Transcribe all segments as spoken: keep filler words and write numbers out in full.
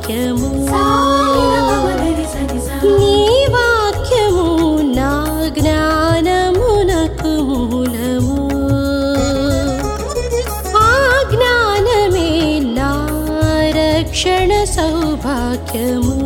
సౌభాగ్యము నీ వాక్యము నా జ్ఞానమునకు మూలము ఆ జ్ఞానమే నా రక్షణ సౌభాగ్యము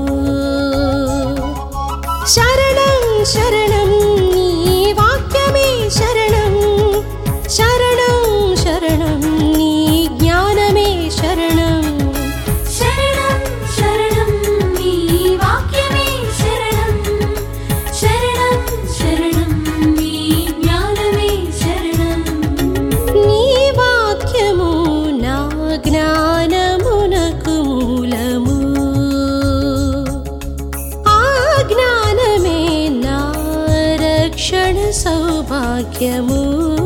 శరణం శరణం నీ వాక్యమే శరణం శరణం శరణం నీ జ్ఞానమే శరణం శరణం శరణం నీ వాక్యమే శరణం శరణం శరణం నీ జ్ఞానమే శరణం నీ వాక్యము నా జ్ఞానమునకు మూలము ఆ జ్ఞానమే నా రక్షణ సౌభాగ్యము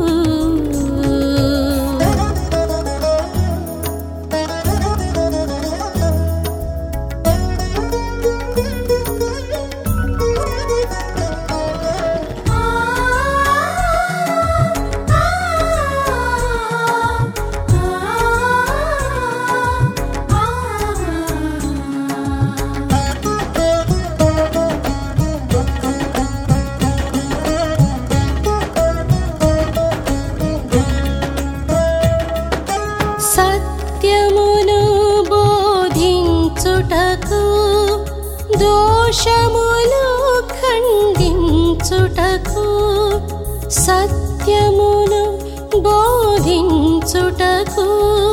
సత్యమును బోధించుటకు దోషములు ఖండించుటకు సత్యమును బోధించుటకు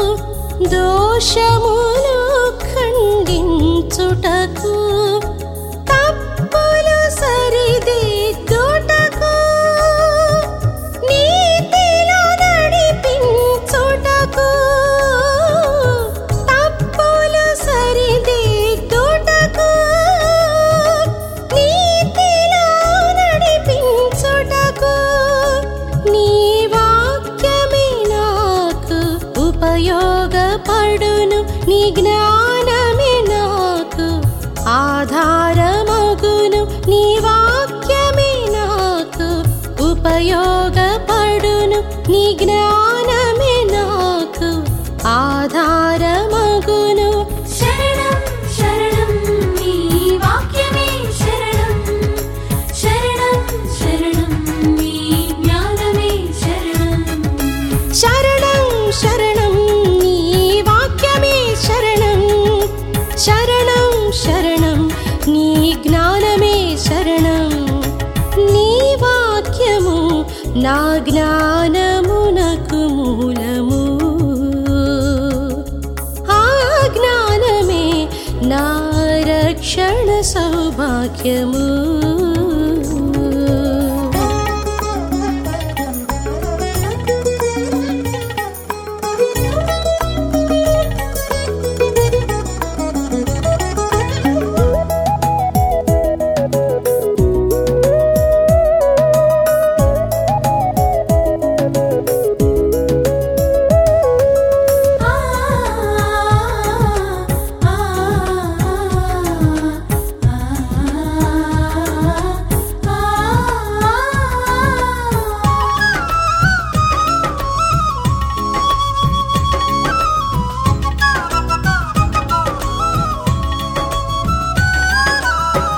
దోషములు ఖండించుటకు తప్పులు సరిదిద్దుటకు నీతిలో నడిపించుటకు తప్పులు సరిదిద్దుటకు నీతిలో నడిపించుటకు నీ వాక్యమే నాకు ఉపయోగపడును నీ జ్ఞానమే నాకు ఆధారమగును నీ వాక్యమే నాకు ఉపయోగపడును నీ జ్ఞానమే నాకు ఆధారమగును శరణం శరణం నీ వాక్యమే శరణం శరణం శరణం నీ జ్ఞానమే శరణం శరణం శరణం నీ వాక్యమే శరణం శరణం శరణం నీ జ్ఞానమే శరణం నీ వాక్యము నా జ్ఞానమునకు మూలము ఆ జ్ఞానమే నా రక్షణ సౌభాగ్యము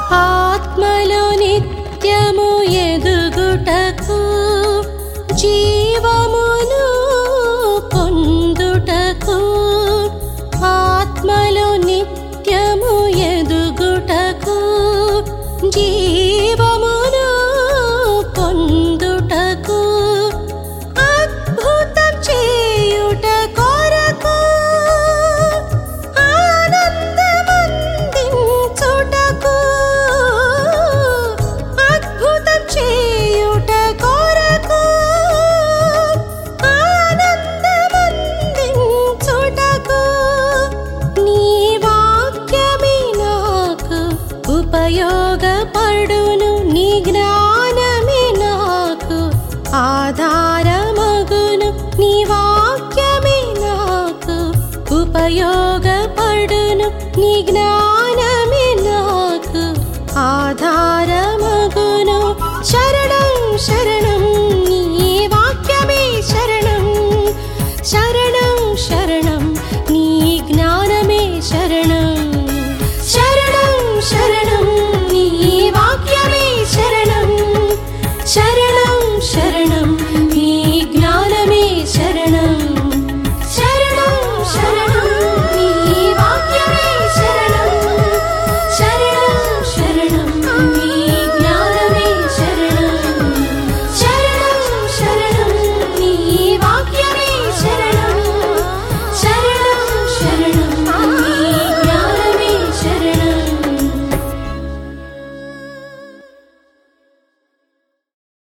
ఆత్మలో నిత్యము ఎదుగుటకు జీ